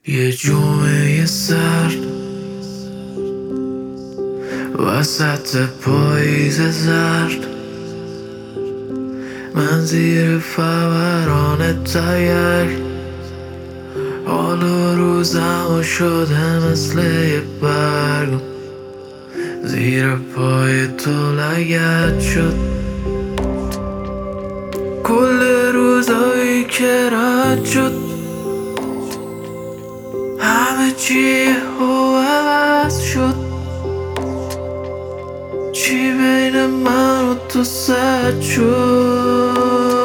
یه جمعه سرد وسط پاییز زرد، من زیر فوران تیر، حالا روزم شده مثل یه برگ زیر پای تو لگد شد. کل روزایی که رد شد همه چی عوض شد. چی بین من و تو سد شد؟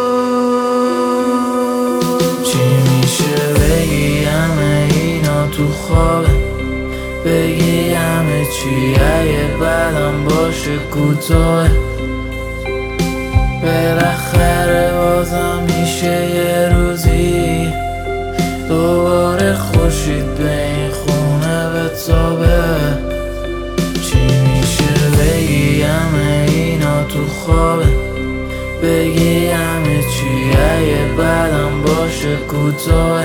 چی میشه بگی همه اینا تو خوابه؟ بگی همه چی اگه بعدم باشه کوتاه؟ بالاخره بازم میشه یه روزی دوباره خورشید به این خونه بتابه. چی میشه بگی همه اینا تو خوابه؟ بگی همه چی اگه بعدم باشه کوتاه؟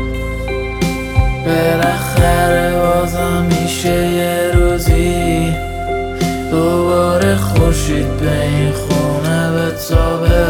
بالاخره بازم میشه یه روزی دوباره خورشید به این خونه بتابه.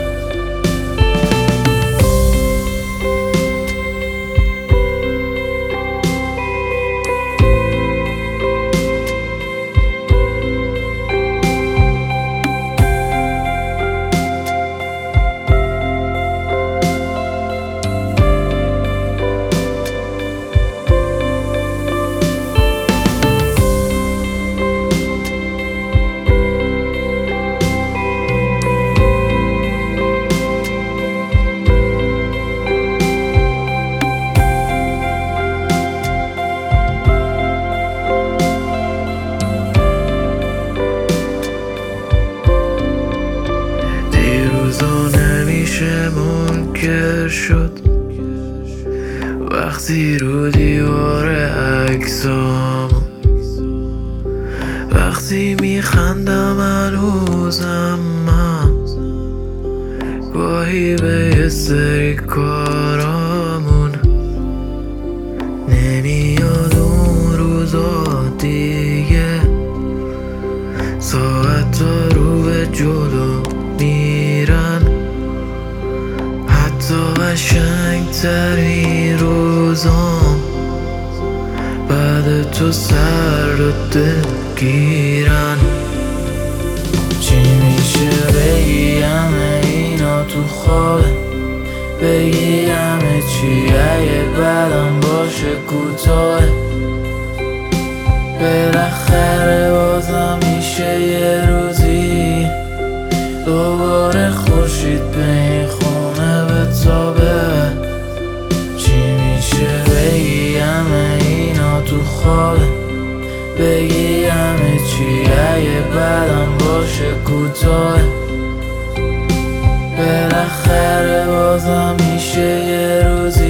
نمیشه منکر شد وقتی رو دیوار عکسام، وقتی میخندم هنوزم من گاهی به یه سری کارامون نمیاد اون روزا دیگه. ساعت ها رو به جلو میرن، حتی قشنگترین روزام بعد تو سرد و دلگیرن. چی میشه بگی همه اینا تو خوابه؟ بگی همه چی اگه بعدم باشه کوتاه؟ بالاخره بازم میشه یه روزی دوباره خورشید به این خونه بتابه. چی میشه بگی همه اینا تو خوابه؟ بگی همه چی اگه بعدم باشه کوتاه؟ بالاخره بازم میشه یه روزی